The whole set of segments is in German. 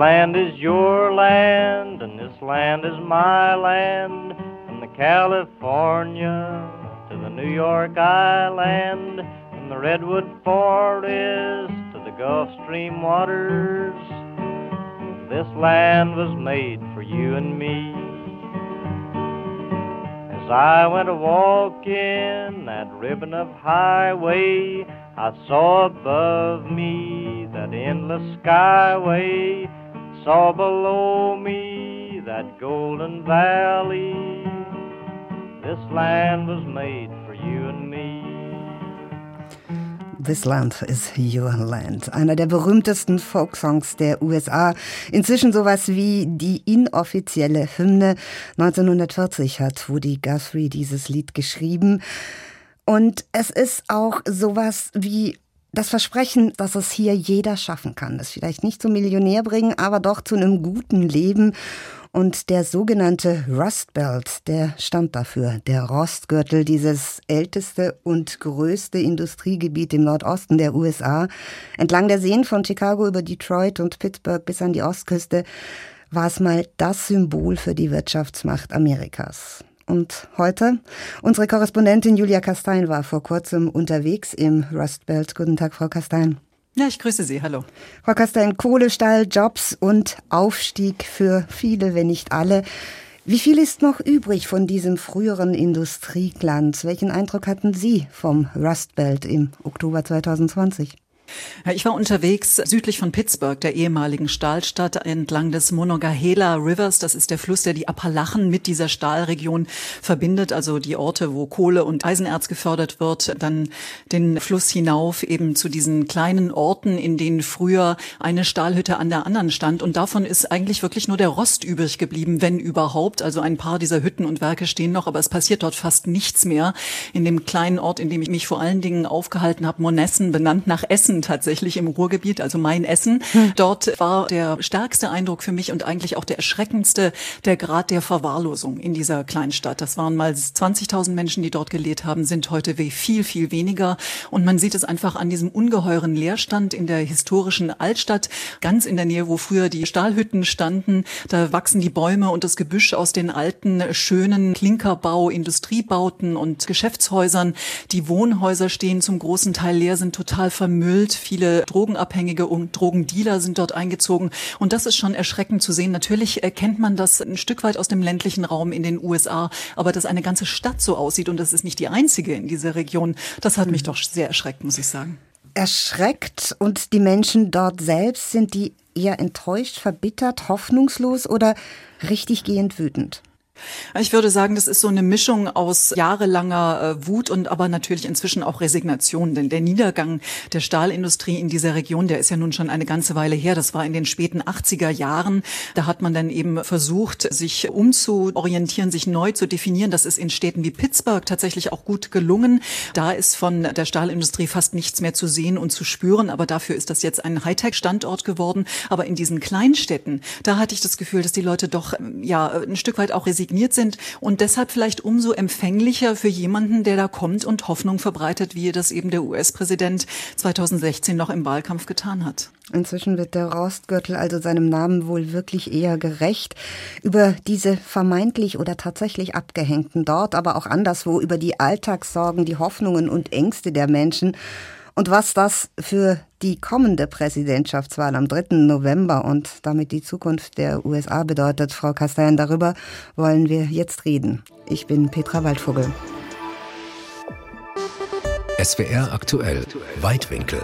land is your land, and this land is my land. From the California to the New York Island, from the Redwood Forest to the Gulf Stream waters, this land was made for you and me. As I went a-walking that ribbon of highway, I saw above me that endless skyway, saw below me that golden valley. This land was made for you and me. This Land is Your Land. Einer der berühmtesten Folksongs der USA. Inzwischen sowas wie die inoffizielle Hymne. 1940 hat Woody Guthrie dieses Lied geschrieben. Und es ist auch sowas wie das Versprechen, dass es hier jeder schaffen kann. Das vielleicht nicht zum Millionär bringen, aber doch zu einem guten Leben. Und der sogenannte Rust Belt, der stand dafür. Der Rostgürtel, dieses älteste und größte Industriegebiet im Nordosten der USA. Entlang der Seen von Chicago über Detroit und Pittsburgh bis an die Ostküste war es mal das Symbol für die Wirtschaftsmacht Amerikas. Und heute? Unsere Korrespondentin Julia Kastein war vor kurzem unterwegs im Rust Belt. Guten Tag, Frau Kastein. Ja, ich grüße Sie. Hallo. Frau Kastein, Kohle, Stahl, Jobs und Aufstieg für viele, wenn nicht alle. Wie viel ist noch übrig von diesem früheren Industrieglanz? Welchen Eindruck hatten Sie vom Rust Belt im Oktober 2020? Ich war unterwegs südlich von Pittsburgh, der ehemaligen Stahlstadt, entlang des Monongahela Rivers. Das ist der Fluss, der die Appalachen mit dieser Stahlregion verbindet, also die Orte, wo Kohle und Eisenerz gefördert wird. Dann den Fluss hinauf eben zu diesen kleinen Orten, in denen früher eine Stahlhütte an der anderen stand. Und davon ist eigentlich wirklich nur der Rost übrig geblieben, wenn überhaupt. Also ein paar dieser Hütten und Werke stehen noch, aber es passiert dort fast nichts mehr. In dem kleinen Ort, in dem ich mich vor allen Dingen aufgehalten habe, Monessen, benannt nach Essen tatsächlich im Ruhrgebiet, also mein Essen. Dort war der stärkste Eindruck für mich und eigentlich auch der erschreckendste der Grad der Verwahrlosung in dieser Kleinstadt. Das waren mal 20.000 Menschen, die dort gelebt haben, sind heute viel, viel weniger. Und man sieht es einfach an diesem ungeheuren Leerstand in der historischen Altstadt, ganz in der Nähe, wo früher die Stahlhütten standen. Da wachsen die Bäume und das Gebüsch aus den alten, schönen Klinkerbau, Industriebauten und Geschäftshäusern. Die Wohnhäuser stehen zum großen Teil leer, sind total vermüllt. Viele Drogenabhängige und Drogendealer sind dort eingezogen. Und das ist schon erschreckend zu sehen. Natürlich kennt man das ein Stück weit aus dem ländlichen Raum in den USA. Aber dass eine ganze Stadt so aussieht und das ist nicht die einzige in dieser Region, das hat mich doch sehr erschreckt, muss ich sagen. Erschreckt und die Menschen dort selbst, sind die eher enttäuscht, verbittert, hoffnungslos oder richtiggehend wütend? Ich würde sagen, das ist so eine Mischung aus jahrelanger Wut und aber natürlich inzwischen auch Resignation. Denn der Niedergang der Stahlindustrie in dieser Region, der ist ja nun schon eine ganze Weile her. Das war in den späten 80er Jahren. Da hat man dann eben versucht, sich umzuorientieren, sich neu zu definieren. Das ist in Städten wie Pittsburgh tatsächlich auch gut gelungen. Da ist von der Stahlindustrie fast nichts mehr zu sehen und zu spüren. Aber dafür ist das jetzt ein Hightech-Standort geworden. Aber in diesen Kleinstädten, da hatte ich das Gefühl, dass die Leute doch ein Stück weit auch resigniert sind und deshalb vielleicht umso empfänglicher für jemanden, der da kommt und Hoffnung verbreitet, wie das eben der US-Präsident 2016 noch im Wahlkampf getan hat. Inzwischen wird der Rostgürtel also seinem Namen wohl wirklich eher gerecht. Über diese vermeintlich oder tatsächlich Abgehängten dort, aber auch anderswo, über die Alltagssorgen, die Hoffnungen und Ängste der Menschen. Und was das für die kommende Präsidentschaftswahl am 3. November und damit die Zukunft der USA bedeutet, Frau Kastein, darüber wollen wir jetzt reden. Ich bin Petra Waldvogel. SWR aktuell, Weitwinkel.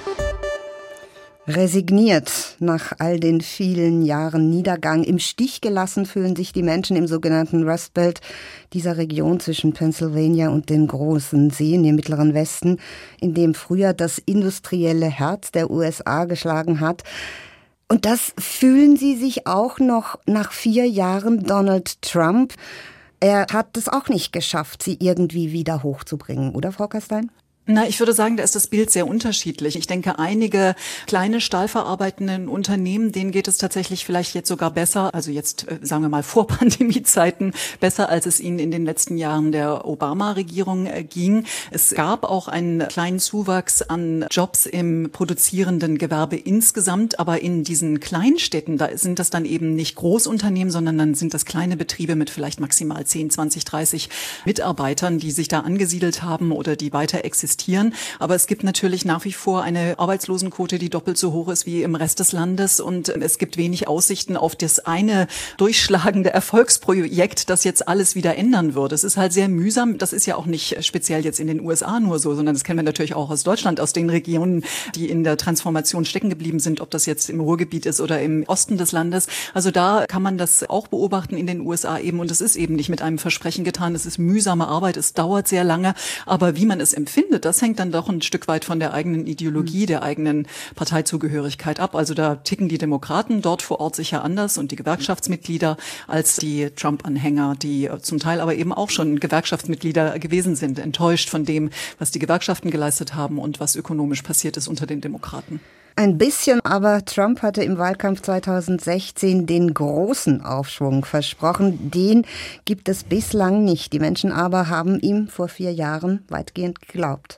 Resigniert nach all den vielen Jahren Niedergang, im Stich gelassen fühlen sich die Menschen im sogenannten Rust Belt, dieser Region zwischen Pennsylvania und den großen Seen im Mittleren Westen, in dem früher das industrielle Herz der USA geschlagen hat. Und das fühlen sie sich auch noch nach 4 Jahren Donald Trump. Er hat es auch nicht geschafft, sie irgendwie wieder hochzubringen, oder Frau Kastein? Na, ich würde sagen, da ist das Bild sehr unterschiedlich. Ich denke, einige kleine stahlverarbeitenden Unternehmen, denen geht es tatsächlich vielleicht jetzt sogar besser, also jetzt sagen wir mal vor Pandemiezeiten, besser als es ihnen in den letzten Jahren der Obama-Regierung ging. Es gab auch einen kleinen Zuwachs an Jobs im produzierenden Gewerbe insgesamt, aber in diesen Kleinstädten, da sind das dann eben nicht Großunternehmen, sondern dann sind das kleine Betriebe mit vielleicht maximal 10, 20, 30 Mitarbeitern, die sich da angesiedelt haben oder die weiter existieren. Aber es gibt natürlich nach wie vor eine Arbeitslosenquote, die doppelt so hoch ist wie im Rest des Landes. Und es gibt wenig Aussichten auf das eine durchschlagende Erfolgsprojekt, das jetzt alles wieder ändern würde. Es ist halt sehr mühsam. Das ist ja auch nicht speziell jetzt in den USA nur so, sondern das kennen wir natürlich auch aus Deutschland, aus den Regionen, die in der Transformation stecken geblieben sind, ob das jetzt im Ruhrgebiet ist oder im Osten des Landes. Also da kann man das auch beobachten in den USA eben. Und es ist eben nicht mit einem Versprechen getan. Es ist mühsame Arbeit. Es dauert sehr lange. Aber wie man es empfindet, das hängt dann doch ein Stück weit von der eigenen Ideologie, der eigenen Parteizugehörigkeit ab. Also da ticken die Demokraten dort vor Ort sicher anders und die Gewerkschaftsmitglieder als die Trump-Anhänger, die zum Teil aber eben auch schon Gewerkschaftsmitglieder gewesen sind, enttäuscht von dem, was die Gewerkschaften geleistet haben und was ökonomisch passiert ist unter den Demokraten. Ein bisschen, aber Trump hatte im Wahlkampf 2016 den großen Aufschwung versprochen. Den gibt es bislang nicht. Die Menschen aber haben ihm vor 4 Jahren weitgehend geglaubt.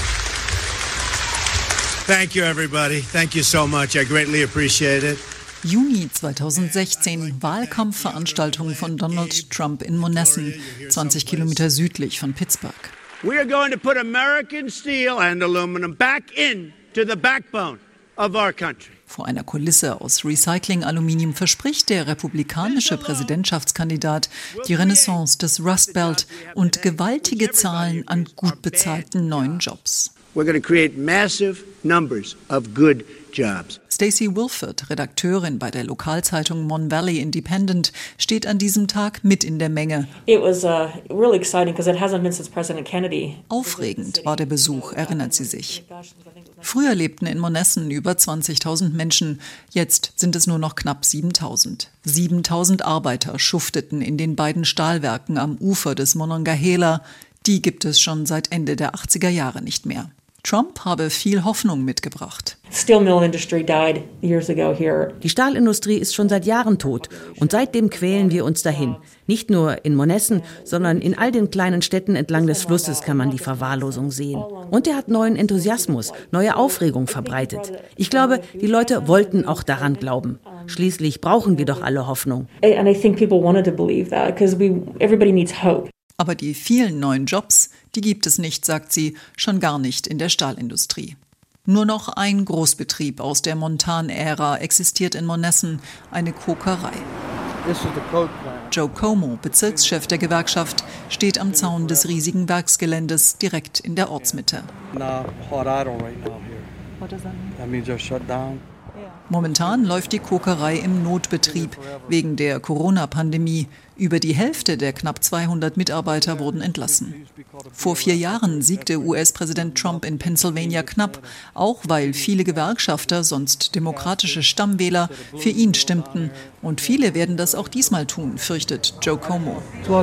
Thank you, everybody. Thank you so much. I greatly appreciate it. Juni 2016, Wahlkampfveranstaltung von Donald Trump in Monessen, 20 Kilometer südlich von Pittsburgh. We are going to put American steel and aluminum back into the backbone of our country. Vor einer Kulisse aus Recycling-Aluminium verspricht der republikanische Präsidentschaftskandidat die Renaissance des Rust Belt und gewaltige Zahlen an gut bezahlten neuen Jobs. We're going to create massive numbers of good jobs. Stacey Wilford, Redakteurin bei der Lokalzeitung Mon Valley Independent, steht an diesem Tag mit in der Menge. It was really exciting because it hasn't been since President Kennedy. Aufregend war der Besuch, erinnert sie sich. Früher lebten in Monessen über 20.000 Menschen, jetzt sind es nur noch knapp 7.000. 7.000 Arbeiter schufteten in den beiden Stahlwerken am Ufer des Monongahela. Die gibt es schon seit Ende der 80er Jahre nicht mehr. Trump habe viel Hoffnung mitgebracht. Die Stahlindustrie ist schon seit Jahren tot und seitdem quälen wir uns dahin. Nicht nur in Monessen, sondern in all den kleinen Städten entlang des Flusses kann man die Verwahrlosung sehen. Und er hat neuen Enthusiasmus, neue Aufregung verbreitet. Ich glaube, die Leute wollten auch daran glauben. Schließlich brauchen wir doch alle Hoffnung. Aber die vielen neuen Jobs, die gibt es nicht, sagt sie, schon gar nicht in der Stahlindustrie. Nur noch ein Großbetrieb aus der Montan-Ära existiert in Monessen, eine Kokerei. Joe Como, Bezirkschef der Gewerkschaft, steht am Zaun des riesigen Werksgeländes direkt in der Ortsmitte. Momentan läuft die Kokerei im Notbetrieb wegen der Corona-Pandemie. Über die Hälfte der knapp 200 Mitarbeiter wurden entlassen. Vor 4 Jahren siegte US-Präsident Trump in Pennsylvania knapp, auch weil viele Gewerkschafter, sonst demokratische Stammwähler, für ihn stimmten. Und viele werden das auch diesmal tun, fürchtet Joe Como.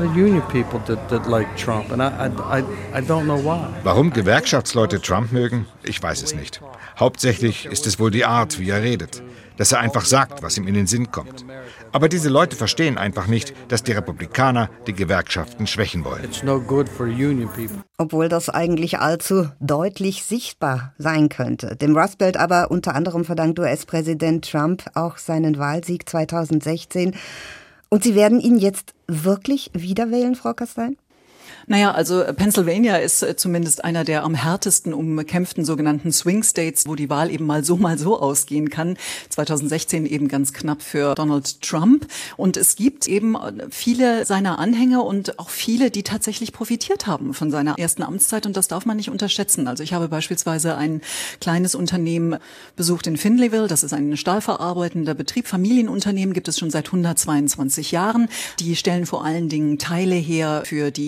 Warum Gewerkschaftsleute Trump mögen? Ich weiß es nicht. Hauptsächlich ist es wohl die Art, wie er redet. Dass er einfach sagt, was ihm in den Sinn kommt. Aber diese Leute verstehen einfach nicht, dass die Republikaner die Gewerkschaften schwächen wollen. Obwohl das eigentlich allzu deutlich sichtbar sein könnte. Dem Rust Belt aber unter anderem verdankt US-Präsident Trump auch seinen Wahlsieg 2016. Und Sie werden ihn jetzt wirklich wieder wählen, Frau Kastein? Naja, also Pennsylvania ist zumindest einer der am härtesten umkämpften sogenannten Swing States, wo die Wahl eben mal so ausgehen kann. 2016 eben ganz knapp für Donald Trump. Und es gibt eben viele seiner Anhänger und auch viele, die tatsächlich profitiert haben von seiner ersten Amtszeit. Und das darf man nicht unterschätzen. Also ich habe beispielsweise ein kleines Unternehmen besucht in Findlayville. Das ist ein stahlverarbeitender Betrieb. Familienunternehmen gibt es schon seit 122 Jahren. Die stellen vor allen Dingen Teile her für die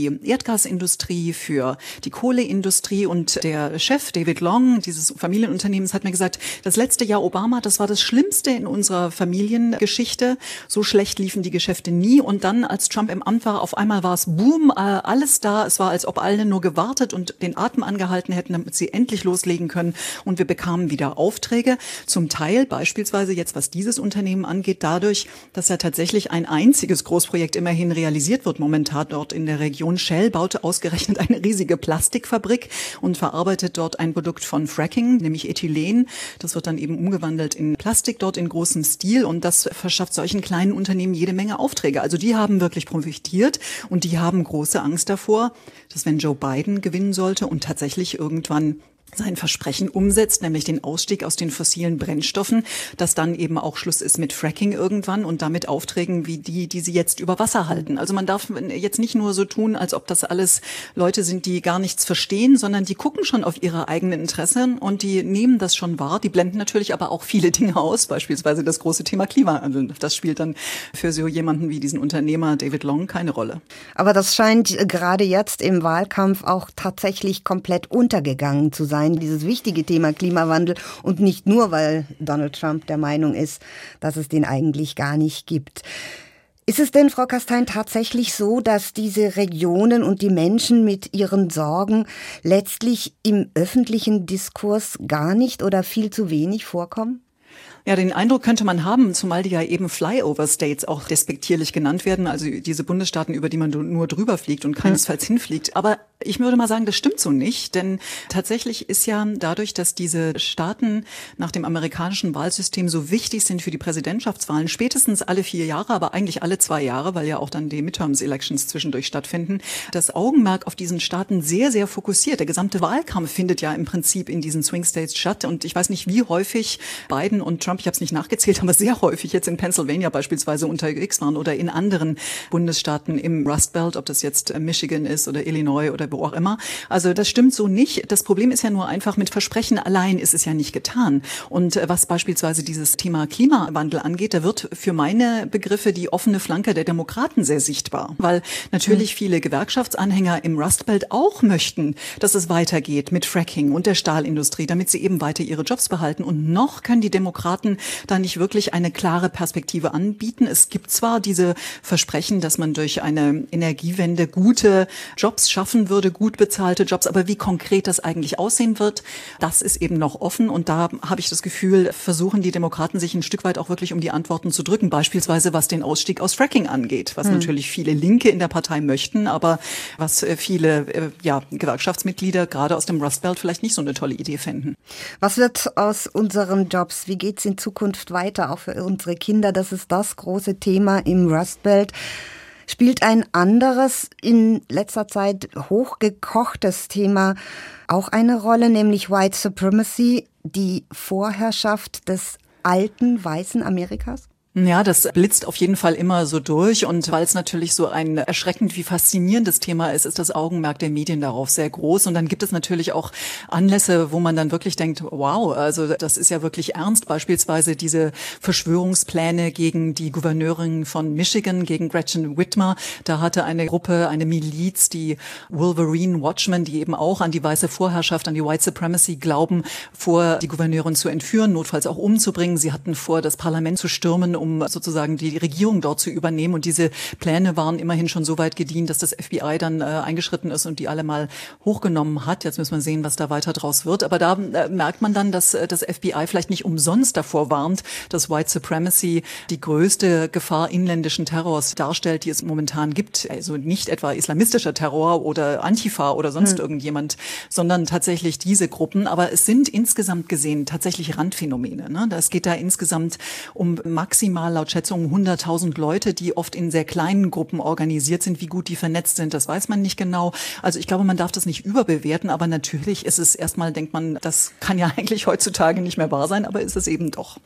Erdgasindustrie, für die Kohleindustrie. Und der Chef, David Long, dieses Familienunternehmens, hat mir gesagt, das letzte Jahr Obama, das war das Schlimmste in unserer Familiengeschichte. So schlecht liefen die Geschäfte nie. Und dann, als Trump im Amt war, auf einmal war es boom, alles da. Es war, als ob alle nur gewartet und den Atem angehalten hätten, damit sie endlich loslegen können. Und wir bekamen wieder Aufträge. Zum Teil beispielsweise jetzt, was dieses Unternehmen angeht, dadurch, dass ja tatsächlich ein einziges Großprojekt immerhin realisiert wird momentan dort in der Region. Shell baute ausgerechnet eine riesige Plastikfabrik und verarbeitet dort ein Produkt von Fracking, nämlich Ethylen. Das wird dann eben umgewandelt in Plastik dort in großem Stil und das verschafft solchen kleinen Unternehmen jede Menge Aufträge. Also die haben wirklich profitiert und die haben große Angst davor, dass wenn Joe Biden gewinnen sollte und tatsächlich irgendwann sein Versprechen umsetzt, nämlich den Ausstieg aus den fossilen Brennstoffen, dass dann eben auch Schluss ist mit Fracking irgendwann und damit Aufträgen wie die sie jetzt über Wasser halten. Also man darf jetzt nicht nur so tun, als ob das alles Leute sind, die gar nichts verstehen, sondern die gucken schon auf ihre eigenen Interessen und die nehmen das schon wahr. Die blenden natürlich aber auch viele Dinge aus, beispielsweise das große Thema Klimawandel. Das spielt dann für so jemanden wie diesen Unternehmer David Long keine Rolle. Aber das scheint gerade jetzt im Wahlkampf auch tatsächlich komplett untergegangen zu sein, dieses wichtige Thema Klimawandel und nicht nur, weil Donald Trump der Meinung ist, dass es den eigentlich gar nicht gibt. Ist es denn, Frau Kastein, tatsächlich so, dass diese Regionen und die Menschen mit ihren Sorgen letztlich im öffentlichen Diskurs gar nicht oder viel zu wenig vorkommen? Ja, den Eindruck könnte man haben, zumal die ja eben Flyover States auch despektierlich genannt werden, also diese Bundesstaaten, über die man nur drüber fliegt und keinesfalls hinfliegt. Aber ich würde mal sagen, das stimmt so nicht, denn tatsächlich ist ja dadurch, dass diese Staaten nach dem amerikanischen Wahlsystem so wichtig sind für die Präsidentschaftswahlen, spätestens alle 4 Jahre, aber eigentlich alle 2 Jahre, weil ja auch dann die Midterms-Elections zwischendurch stattfinden, das Augenmerk auf diesen Staaten sehr, sehr fokussiert. Der gesamte Wahlkampf findet ja im Prinzip in diesen Swing States statt und ich weiß nicht, wie häufig Biden und Trump, ich habe es nicht nachgezählt, aber sehr häufig jetzt in Pennsylvania beispielsweise unterwegs waren oder in anderen Bundesstaaten im Rust Belt, ob das jetzt Michigan ist oder Illinois oder wo auch immer. Also das stimmt so nicht. Das Problem ist ja nur einfach, mit Versprechen allein ist es ja nicht getan. Und was beispielsweise dieses Thema Klimawandel angeht, da wird für meine Begriffe die offene Flanke der Demokraten sehr sichtbar. Weil natürlich viele Gewerkschaftsanhänger im Rust Belt auch möchten, dass es weitergeht mit Fracking und der Stahlindustrie, damit sie eben weiter ihre Jobs behalten. Und noch können die Demokraten da nicht wirklich eine klare Perspektive anbieten. Es gibt zwar diese Versprechen, dass man durch eine Energiewende gute Jobs schaffen würde, gut bezahlte Jobs, aber wie konkret das eigentlich aussehen wird, das ist eben noch offen und da habe ich das Gefühl, versuchen die Demokraten sich ein Stück weit auch wirklich um die Antworten zu drücken, beispielsweise was den Ausstieg aus Fracking angeht, was natürlich viele Linke in der Partei möchten, aber was viele Gewerkschaftsmitglieder gerade aus dem Rust Belt vielleicht nicht so eine tolle Idee fänden. Was wird aus unseren Jobs? Wie geht's in Zukunft weiter, auch für unsere Kinder? Das ist das große Thema im Rust Belt. Spielt ein anderes, in letzter Zeit hochgekochtes Thema auch eine Rolle, nämlich White Supremacy, die Vorherrschaft des alten, weißen Amerikas? Ja, das blitzt auf jeden Fall immer so durch und weil es natürlich so ein erschreckend wie faszinierendes Thema ist, ist das Augenmerk der Medien darauf sehr groß und dann gibt es natürlich auch Anlässe, wo man dann wirklich denkt, wow, also das ist ja wirklich ernst, beispielsweise diese Verschwörungspläne gegen die Gouverneurin von Michigan, gegen Gretchen Whitmer, da hatte eine Gruppe, eine Miliz, die Wolverine Watchmen, die eben auch an die weiße Vorherrschaft, an die White Supremacy glauben, vor die Gouverneurin zu entführen, notfalls auch umzubringen. Sie hatten vor, das Parlament zu stürmen, um sozusagen die Regierung dort zu übernehmen. Und diese Pläne waren immerhin schon so weit gediehen, dass das FBI dann eingeschritten ist und die alle mal hochgenommen hat. Jetzt müssen wir sehen, was da weiter draus wird. Aber da merkt man dann, dass das FBI vielleicht nicht umsonst davor warnt, dass White Supremacy die größte Gefahr inländischen Terrors darstellt, die es momentan gibt. Also nicht etwa islamistischer Terror oder Antifa oder sonst irgendjemand, sondern tatsächlich diese Gruppen. Aber es sind insgesamt gesehen tatsächlich Randphänomene. Ne? Es geht da insgesamt um maximal laut Schätzungen 100.000 Leute, die oft in sehr kleinen Gruppen organisiert sind. Wie gut die vernetzt sind, das weiß man nicht genau. Also ich glaube, man darf das nicht überbewerten, aber natürlich ist es erstmal, denkt man, das kann ja eigentlich heutzutage nicht mehr wahr sein, aber ist es eben doch.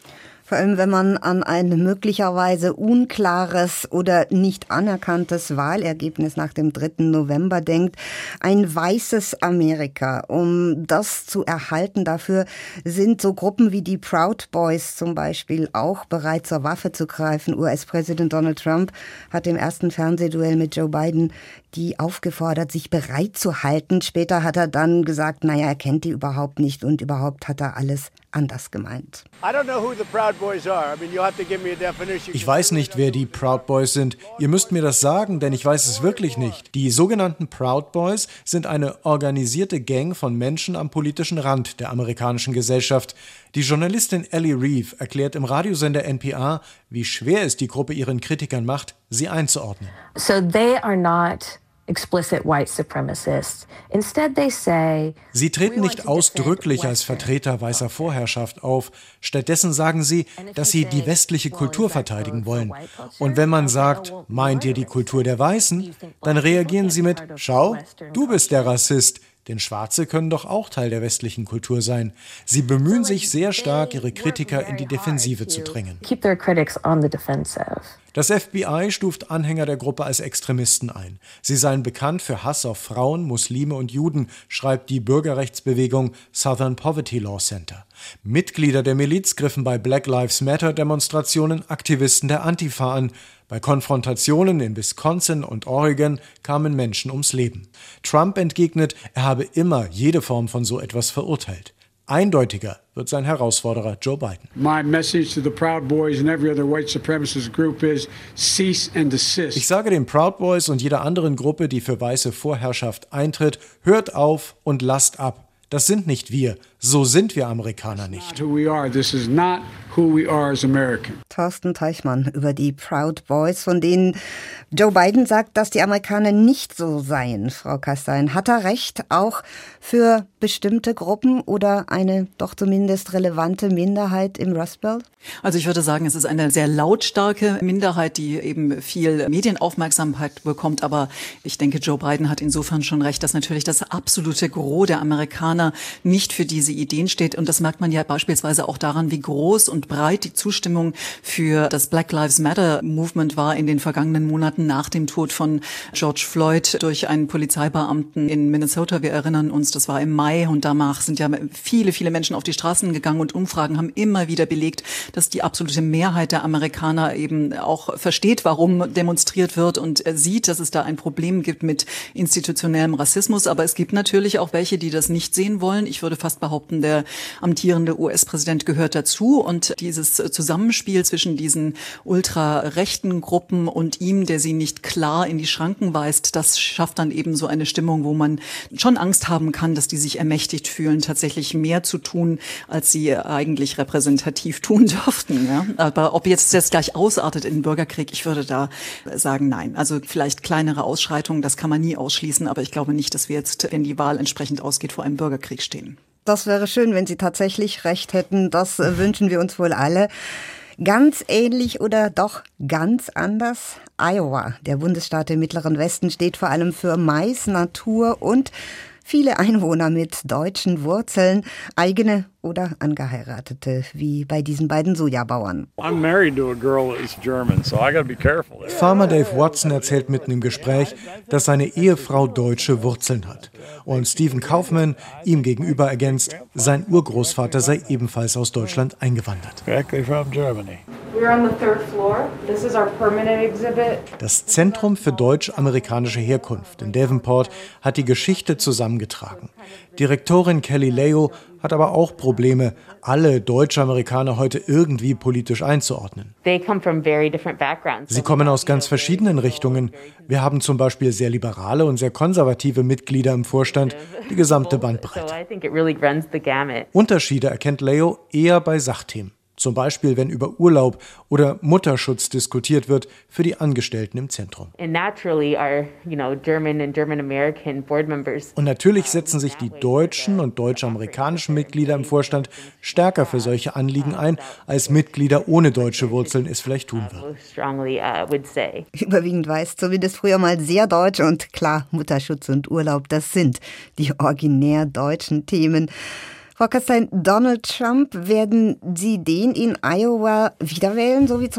Vor allem, wenn man an ein möglicherweise unklares oder nicht anerkanntes Wahlergebnis nach dem 3. November denkt. Ein weißes Amerika. Um das zu erhalten, dafür sind so Gruppen wie die Proud Boys zum Beispiel auch bereit, zur Waffe zu greifen. US-Präsident Donald Trump hat im ersten Fernsehduell mit Joe Biden die aufgefordert, sich bereit zu halten. Später hat er dann gesagt, naja, er kennt die überhaupt nicht und überhaupt hat er alles anders gemeint. Ich weiß nicht, wer die Proud Boys sind. Ihr müsst mir das sagen, denn ich weiß es wirklich nicht. Die sogenannten Proud Boys sind eine organisierte Gang von Menschen am politischen Rand der amerikanischen Gesellschaft. Die Journalistin Ellie Reeve erklärt im Radiosender NPR, wie schwer es die Gruppe ihren Kritikern macht, sie einzuordnen. So they are not explicit white supremacists. Instead they say, sie treten nicht ausdrücklich als Vertreter weißer Vorherrschaft auf. Stattdessen sagen sie, dass sie die westliche Kultur verteidigen wollen. Und wenn man sagt, meint ihr die Kultur der Weißen, dann reagieren sie mit, schau, du bist der Rassist. Denn Schwarze können doch auch Teil der westlichen Kultur sein. Sie bemühen sich sehr stark, ihre Kritiker in die Defensive zu drängen. Das FBI stuft Anhänger der Gruppe als Extremisten ein. Sie seien bekannt für Hass auf Frauen, Muslime und Juden, schreibt die Bürgerrechtsbewegung Southern Poverty Law Center. Mitglieder der Miliz griffen bei Black Lives Matter Demonstrationen Aktivisten der Antifa an. Bei Konfrontationen in Wisconsin und Oregon kamen Menschen ums Leben. Trump entgegnet, er habe immer jede Form von so etwas verurteilt. Eindeutiger wird sein Herausforderer Joe Biden. My message to the Proud Boys and every other white supremacist group is cease and desist. Ich sage den Proud Boys und jeder anderen Gruppe, die für weiße Vorherrschaft eintritt, hört auf und lasst ab. Das sind nicht wir. So sind wir Amerikaner nicht. Thorsten Teichmann über die Proud Boys, von denen Joe Biden sagt, dass die Amerikaner nicht so seien. Frau Kastein, hat er recht, auch für bestimmte Gruppen oder eine doch zumindest relevante Minderheit im Rust Belt? Also ich würde sagen, es ist eine sehr lautstarke Minderheit, die eben viel Medienaufmerksamkeit bekommt. Aber ich denke, Joe Biden hat insofern schon recht, dass natürlich das absolute Gros der Amerikaner nicht für diese Ideen steht. Und das merkt man ja beispielsweise auch daran, wie groß und breit die Zustimmung für das Black Lives Matter Movement war in den vergangenen Monaten nach dem Tod von George Floyd durch einen Polizeibeamten in Minnesota. Wir erinnern uns, das war im Mai und danach sind ja viele, viele Menschen auf die Straßen gegangen und Umfragen haben immer wieder belegt, dass die absolute Mehrheit der Amerikaner eben auch versteht, warum demonstriert wird und sieht, dass es da ein Problem gibt mit institutionellem Rassismus. Aber es gibt natürlich auch welche, die das nicht sehen wollen. Ich würde fast behaupten, der amtierende US-Präsident gehört dazu. Und dieses Zusammenspiel zwischen diesen ultrarechten Gruppen und ihm, der sie nicht klar in die Schranken weist, das schafft dann eben so eine Stimmung, wo man schon Angst haben kann, dass die sich ermächtigt fühlen, tatsächlich mehr zu tun, als sie eigentlich repräsentativ tun dürften. Ja? Aber ob jetzt das gleich ausartet in den Bürgerkrieg, ich würde da sagen, nein. Also vielleicht kleinere Ausschreitungen, das kann man nie ausschließen, aber ich glaube nicht, dass wir jetzt, wenn die Wahl entsprechend ausgeht, vor einem Bürgerkrieg stehen. Das wäre schön, wenn Sie tatsächlich recht hätten. Das wünschen wir uns wohl alle. Ganz ähnlich oder doch ganz anders? Iowa, der Bundesstaat im Mittleren Westen, steht vor allem für Mais, Natur und viele Einwohner mit deutschen Wurzeln, eigene oder angeheiratete, wie bei diesen beiden Sojabauern. Farmer Dave Watson erzählt mitten im Gespräch, dass seine Ehefrau deutsche Wurzeln hat. Und Stephen Kaufman ihm gegenüber ergänzt, sein Urgroßvater sei ebenfalls aus Deutschland eingewandert. Das Zentrum für deutsch-amerikanische Herkunft in Davenport hat die Geschichte zusammengetragen. Direktorin Kelly Leo hat aber auch Probleme, alle Deutsch-Amerikaner heute irgendwie politisch einzuordnen. Sie kommen aus ganz verschiedenen Richtungen. Wir haben zum Beispiel sehr liberale und sehr konservative Mitglieder im Vorstand, die gesamte Bandbreite. Unterschiede erkennt Leo eher bei Sachthemen. Zum Beispiel, wenn über Urlaub oder Mutterschutz diskutiert wird für die Angestellten im Zentrum. Und natürlich setzen sich die deutschen und deutsch-amerikanischen Mitglieder im Vorstand stärker für solche Anliegen ein, als Mitglieder ohne deutsche Wurzeln es vielleicht tun würden. Überwiegend weiß, zumindest früher mal sehr deutsch und klar, Mutterschutz und Urlaub, das sind die originär deutschen Themen. Frau Kastein, Donald Trump, werden Sie den in Iowa wiederwählen, so wie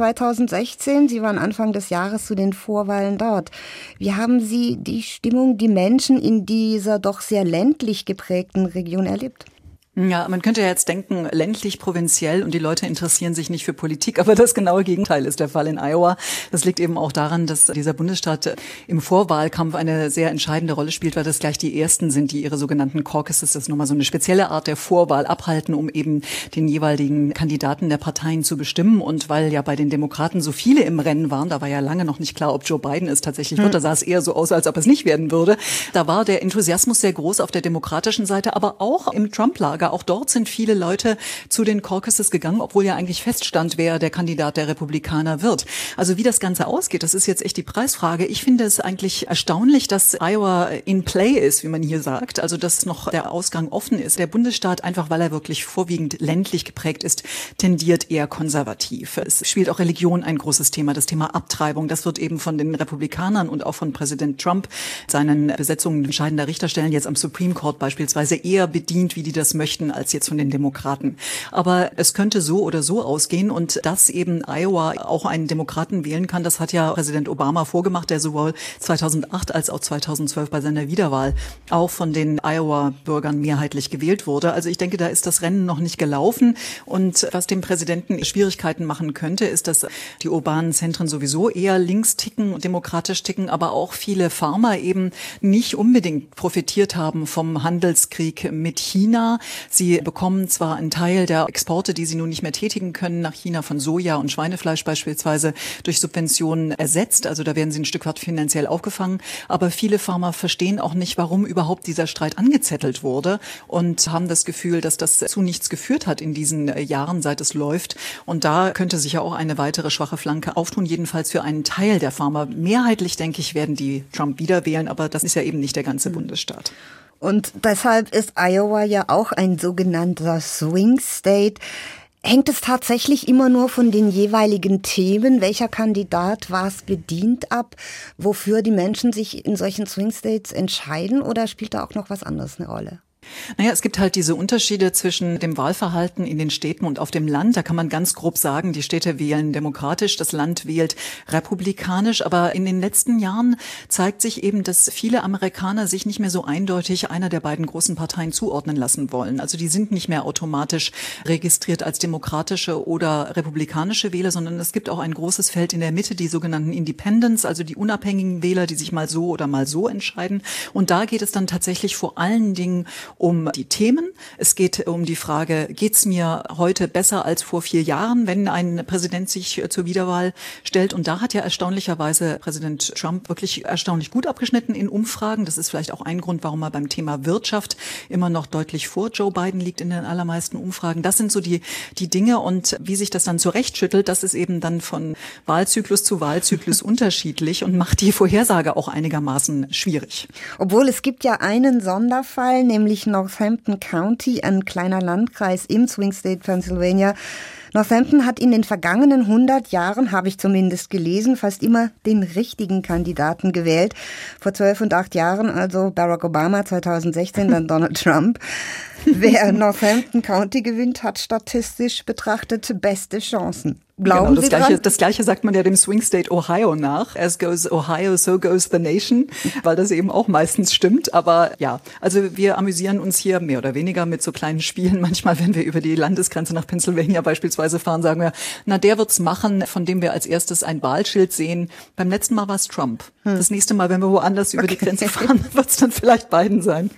2016? Sie waren Anfang des Jahres zu den Vorwahlen dort. Wie haben Sie die Stimmung, die Menschen in dieser doch sehr ländlich geprägten Region erlebt? Ja, man könnte ja jetzt denken, ländlich, provinziell und die Leute interessieren sich nicht für Politik, aber das genaue Gegenteil ist der Fall in Iowa. Das liegt eben auch daran, dass dieser Bundesstaat im Vorwahlkampf eine sehr entscheidende Rolle spielt, weil das gleich die ersten sind, die ihre sogenannten Caucuses, das ist nochmal so eine spezielle Art der Vorwahl, abhalten, um eben den jeweiligen Kandidaten der Parteien zu bestimmen. Und weil ja bei den Demokraten so viele im Rennen waren, da war ja lange noch nicht klar, ob Joe Biden es tatsächlich wird, da sah es eher so aus, als ob es nicht werden würde. Da war der Enthusiasmus sehr groß auf der demokratischen Seite, aber auch im Trump-Lager. Auch dort sind viele Leute zu den Caucuses gegangen, obwohl ja eigentlich feststand, wer der Kandidat der Republikaner wird. Also wie das Ganze ausgeht, das ist jetzt echt die Preisfrage. Ich finde es eigentlich erstaunlich, dass Iowa in play ist, wie man hier sagt. Also dass noch der Ausgang offen ist. Der Bundesstaat, einfach weil er wirklich vorwiegend ländlich geprägt ist, tendiert eher konservativ. Es spielt auch Religion ein großes Thema, das Thema Abtreibung. Das wird eben von den Republikanern und auch von Präsident Trump seinen Besetzungen entscheidender Richterstellen jetzt am Supreme Court beispielsweise eher bedient, wie die das möchten, als jetzt von den Demokraten. Aber es könnte so oder so ausgehen und dass eben Iowa auch einen Demokraten wählen kann, das hat ja Präsident Obama vorgemacht, der sowohl 2008 als auch 2012 bei seiner Wiederwahl auch von den Iowa-Bürgern mehrheitlich gewählt wurde. Also ich denke, da ist das Rennen noch nicht gelaufen und was dem Präsidenten Schwierigkeiten machen könnte, ist, dass die urbanen Zentren sowieso eher links ticken und demokratisch ticken, aber auch viele Farmer eben nicht unbedingt profitiert haben vom Handelskrieg mit China. Sie bekommen zwar einen Teil der Exporte, die sie nun nicht mehr tätigen können, nach China von Soja und Schweinefleisch beispielsweise durch Subventionen ersetzt. Also da werden sie ein Stück weit finanziell aufgefangen. Aber viele Farmer verstehen auch nicht, warum überhaupt dieser Streit angezettelt wurde und haben das Gefühl, dass das zu nichts geführt hat in diesen Jahren, seit es läuft. Und da könnte sich ja auch eine weitere schwache Flanke auftun, jedenfalls für einen Teil der Farmer. Mehrheitlich, denke ich, werden die Trump wieder wählen, aber das ist ja eben nicht der ganze Bundesstaat. Und deshalb ist Iowa ja auch ein sogenannter Swing State. Hängt es tatsächlich immer nur von den jeweiligen Themen, welcher Kandidat was bedient, ab, wofür die Menschen sich in solchen Swing States entscheiden, oder spielt da auch noch was anderes eine Rolle? Naja, es gibt halt diese Unterschiede zwischen dem Wahlverhalten in den Städten und auf dem Land. Da kann man ganz grob sagen, die Städte wählen demokratisch, das Land wählt republikanisch. Aber in den letzten Jahren zeigt sich eben, dass viele Amerikaner sich nicht mehr so eindeutig einer der beiden großen Parteien zuordnen lassen wollen. Also die sind nicht mehr automatisch registriert als demokratische oder republikanische Wähler, sondern es gibt auch ein großes Feld in der Mitte, die sogenannten Independents, also die unabhängigen Wähler, die sich mal so oder mal so entscheiden. Und da geht es dann tatsächlich vor allen Dingen um die Themen. Es geht um die Frage, geht's mir heute besser als vor 4 Jahren, wenn ein Präsident sich zur Wiederwahl stellt? Und da hat ja erstaunlicherweise Präsident Trump wirklich erstaunlich gut abgeschnitten in Umfragen. Das ist vielleicht auch ein Grund, warum er beim Thema Wirtschaft immer noch deutlich vor Joe Biden liegt in den allermeisten Umfragen. Das sind so die Dinge, und wie sich das dann zurechtschüttelt, das ist eben dann von Wahlzyklus zu Wahlzyklus unterschiedlich und macht die Vorhersage auch einigermaßen schwierig. Obwohl es gibt ja einen Sonderfall, nämlich Northampton County, ein kleiner Landkreis im Swing State Pennsylvania. Northampton hat in den vergangenen 100 Jahren, habe ich zumindest gelesen, fast immer den richtigen Kandidaten gewählt. Vor 12 und 8 Jahren, also Barack Obama, 2016 dann Donald Trump. Wer Northampton County gewinnt, hat statistisch betrachtet beste Chancen. Glauben Sie dran? Das Gleiche sagt man ja dem Swing State Ohio nach. As goes Ohio, so goes the nation, weil das eben auch meistens stimmt. Aber ja, also wir amüsieren uns hier mehr oder weniger mit so kleinen Spielen. Manchmal, wenn wir über die Landesgrenze nach Pennsylvania beispielsweise fahren, sagen wir, na, der wird's machen, von dem wir als erstes ein Wahlschild sehen. Beim letzten Mal war es Trump. Das nächste Mal, wenn wir woanders über die Grenze fahren, wird's dann vielleicht Biden sein.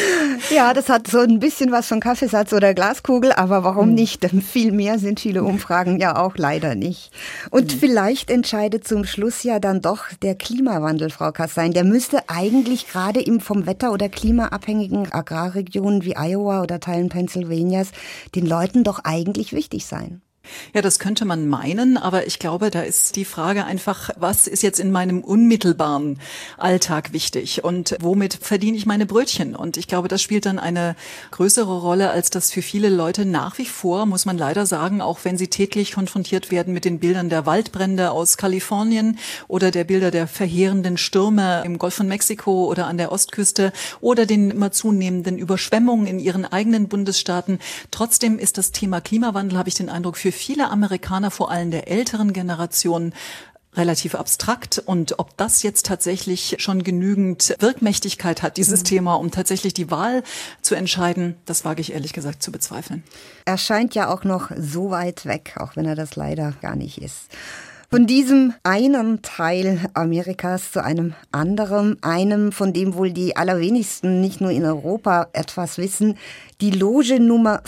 Ja, das hat so ein bisschen was von Kaffeesatz oder Glaskugel, aber warum nicht? Viel mehr sind viele Umfragen ja auch leider nicht. Und vielleicht entscheidet zum Schluss ja dann doch der Klimawandel, Frau Kastein. Der müsste eigentlich gerade im vom Wetter oder Klima abhängigen Agrarregionen wie Iowa oder Teilen Pennsylvanias den Leuten doch eigentlich wichtig sein. Ja, das könnte man meinen, aber ich glaube, da ist die Frage einfach, was ist jetzt in meinem unmittelbaren Alltag wichtig und womit verdiene ich meine Brötchen? Und ich glaube, das spielt dann eine größere Rolle, als das für viele Leute nach wie vor, muss man leider sagen, auch wenn sie täglich konfrontiert werden mit den Bildern der Waldbrände aus Kalifornien oder der Bilder der verheerenden Stürme im Golf von Mexiko oder an der Ostküste oder den immer zunehmenden Überschwemmungen in ihren eigenen Bundesstaaten. Trotzdem ist das Thema Klimawandel, habe ich den Eindruck, für viele Amerikaner, vor allem der älteren Generation, relativ abstrakt. Und ob das jetzt tatsächlich schon genügend Wirkmächtigkeit hat, dieses Thema, um tatsächlich die Wahl zu entscheiden, das wage ich ehrlich gesagt zu bezweifeln. Er scheint ja auch noch so weit weg, auch wenn er das leider gar nicht ist. Von diesem einen Teil Amerikas zu einem anderen, einem, von dem wohl die allerwenigsten nicht nur in Europa etwas wissen, die Loge Nummer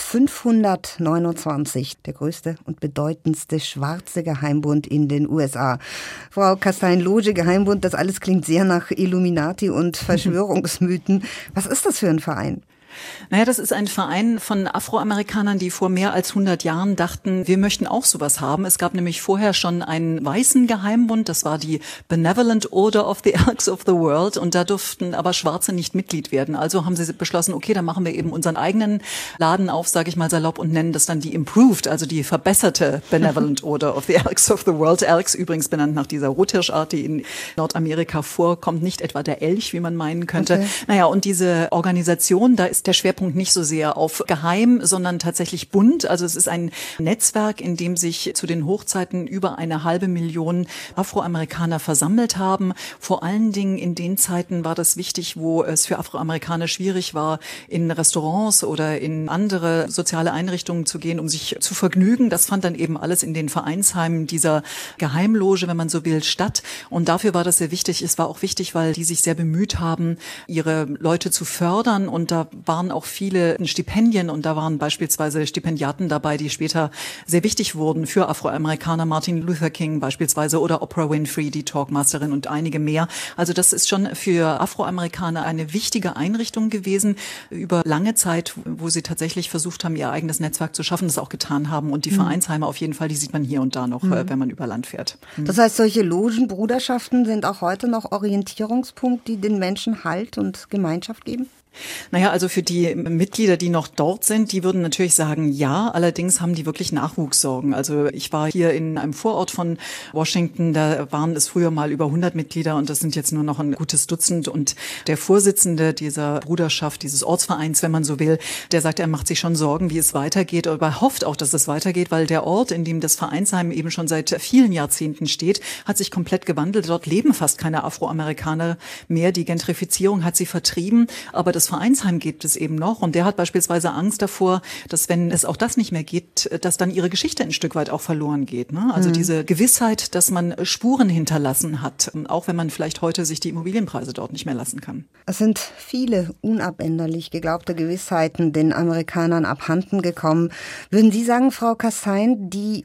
529, der größte und bedeutendste schwarze Geheimbund in den USA. Frau Kastein, Loge, Geheimbund, das alles klingt sehr nach Illuminati und Verschwörungsmythen. Was ist das für ein Verein? Naja, das ist ein Verein von Afroamerikanern, die vor mehr als 100 Jahren dachten, wir möchten auch sowas haben. Es gab nämlich vorher schon einen weißen Geheimbund, das war die Benevolent Order of the Elks of the World, und da durften aber Schwarze nicht Mitglied werden. Also haben sie beschlossen, okay, dann machen wir eben unseren eigenen Laden auf, sage ich mal salopp, und nennen das dann die Improved, also die verbesserte Benevolent Order of the Elks of the World. Elks übrigens benannt nach dieser Rothirschart, die in Nordamerika vorkommt, nicht etwa der Elch, wie man meinen könnte. Okay. Naja, und diese Organisation, da ist der Schwerpunkt nicht so sehr auf geheim, sondern tatsächlich bunt. Also es ist ein Netzwerk, in dem sich zu den Hochzeiten über 500.000 Afroamerikaner versammelt haben. Vor allen Dingen in den Zeiten war das wichtig, wo es für Afroamerikaner schwierig war, in Restaurants oder in andere soziale Einrichtungen zu gehen, um sich zu vergnügen. Das fand dann eben alles in den Vereinsheimen dieser Geheimloge, wenn man so will, statt. Und dafür war das sehr wichtig. Es war auch wichtig, weil die sich sehr bemüht haben, ihre Leute zu fördern, und da waren auch viele Stipendien, und da waren beispielsweise Stipendiaten dabei, die später sehr wichtig wurden für Afroamerikaner, Martin Luther King beispielsweise oder Oprah Winfrey, die Talkmasterin, und einige mehr. Also das ist schon für Afroamerikaner eine wichtige Einrichtung gewesen über lange Zeit, wo sie tatsächlich versucht haben, ihr eigenes Netzwerk zu schaffen, das auch getan haben. Und die Vereinsheime auf jeden Fall, die sieht man hier und da noch, wenn man über Land fährt. Das heißt, solche Logenbruderschaften sind auch heute noch Orientierungspunkt, die den Menschen Halt und Gemeinschaft geben? Naja, also für die Mitglieder, die noch dort sind, die würden natürlich sagen, ja, allerdings haben die wirklich Nachwuchssorgen. Also ich war hier in einem Vorort von Washington, da waren es früher mal über 100 Mitglieder und das sind jetzt nur noch ein gutes Dutzend. Und der Vorsitzende dieser Bruderschaft, dieses Ortsvereins, wenn man so will, der sagt, er macht sich schon Sorgen, wie es weitergeht, aber hofft auch, dass es weitergeht, weil der Ort, in dem das Vereinsheim eben schon seit vielen Jahrzehnten steht, hat sich komplett gewandelt. Dort leben fast keine Afroamerikaner mehr. Die Gentrifizierung hat sie vertrieben, aber das Vereinsheim gibt es eben noch, und der hat beispielsweise Angst davor, dass, wenn es auch das nicht mehr geht, dass dann ihre Geschichte ein Stück weit auch verloren geht. Ne? Also diese Gewissheit, dass man Spuren hinterlassen hat, auch wenn man vielleicht heute sich die Immobilienpreise dort nicht mehr lassen kann. Es sind viele unabänderlich geglaubte Gewissheiten den Amerikanern abhanden gekommen. Würden Sie sagen, Frau Kastein, die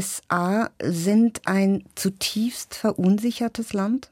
USA sind ein zutiefst verunsichertes Land?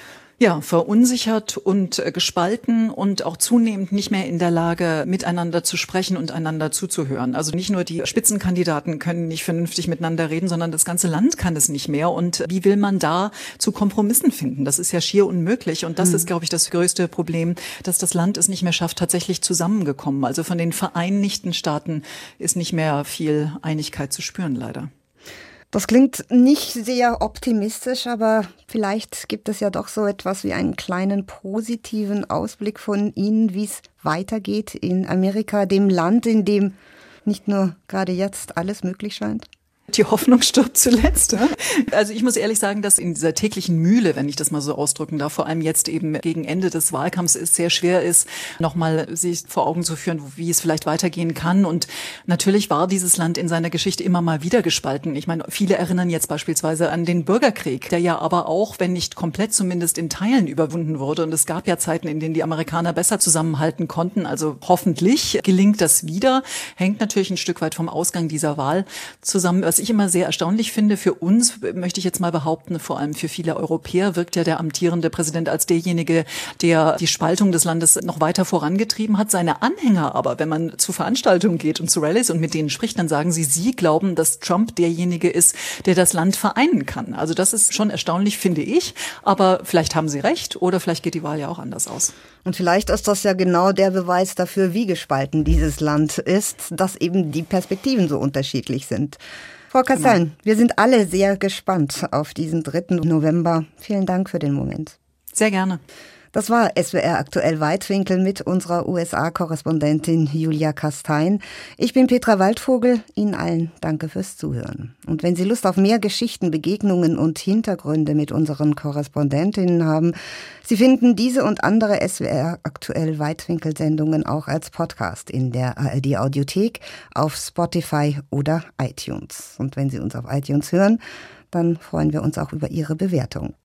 Ja, verunsichert und gespalten und auch zunehmend nicht mehr in der Lage, miteinander zu sprechen und einander zuzuhören. Also nicht nur die Spitzenkandidaten können nicht vernünftig miteinander reden, sondern das ganze Land kann es nicht mehr. Und wie will man da zu Kompromissen finden? Das ist ja schier unmöglich. Und das ist, glaube ich, das größte Problem, dass das Land es nicht mehr schafft, tatsächlich zusammengekommen. Also von den Vereinigten Staaten ist nicht mehr viel Einigkeit zu spüren, leider. Das klingt nicht sehr optimistisch, aber vielleicht gibt es ja doch so etwas wie einen kleinen positiven Ausblick von Ihnen, wie es weitergeht in Amerika, dem Land, in dem nicht nur gerade jetzt alles möglich scheint. Die Hoffnung stirbt zuletzt. Also ich muss ehrlich sagen, dass in dieser täglichen Mühle, wenn ich das mal so ausdrücken darf, vor allem jetzt eben gegen Ende des Wahlkampfs, es sehr schwer ist, nochmal sich vor Augen zu führen, wie es vielleicht weitergehen kann. Und natürlich war dieses Land in seiner Geschichte immer mal wieder gespalten. Ich meine, viele erinnern jetzt beispielsweise an den Bürgerkrieg, der ja aber auch, wenn nicht komplett, zumindest in Teilen überwunden wurde. Und es gab ja Zeiten, in denen die Amerikaner besser zusammenhalten konnten. Also hoffentlich gelingt das wieder. Hängt natürlich ein Stück weit vom Ausgang dieser Wahl zusammen. Was ich immer sehr erstaunlich finde, für uns, möchte ich jetzt mal behaupten, vor allem für viele Europäer, wirkt ja der amtierende Präsident als derjenige, der die Spaltung des Landes noch weiter vorangetrieben hat. Seine Anhänger aber, wenn man zu Veranstaltungen geht und zu Rallyes und mit denen spricht, dann sagen sie glauben, dass Trump derjenige ist, der das Land vereinen kann. Also das ist schon erstaunlich, finde ich. Aber vielleicht haben Sie recht oder vielleicht geht die Wahl ja auch anders aus. Und vielleicht ist das ja genau der Beweis dafür, wie gespalten dieses Land ist, dass eben die Perspektiven so unterschiedlich sind. Frau Kastein, wir sind alle sehr gespannt auf diesen 3. November. Vielen Dank für den Moment. Sehr gerne. Das war SWR Aktuell Weitwinkel mit unserer USA-Korrespondentin Julia Kastein. Ich bin Petra Waldvogel. Ihnen allen danke fürs Zuhören. Und wenn Sie Lust auf mehr Geschichten, Begegnungen und Hintergründe mit unseren Korrespondentinnen haben, Sie finden diese und andere SWR Aktuell Weitwinkel-Sendungen auch als Podcast in der ARD Audiothek, auf Spotify oder iTunes. Und wenn Sie uns auf iTunes hören, dann freuen wir uns auch über Ihre Bewertung.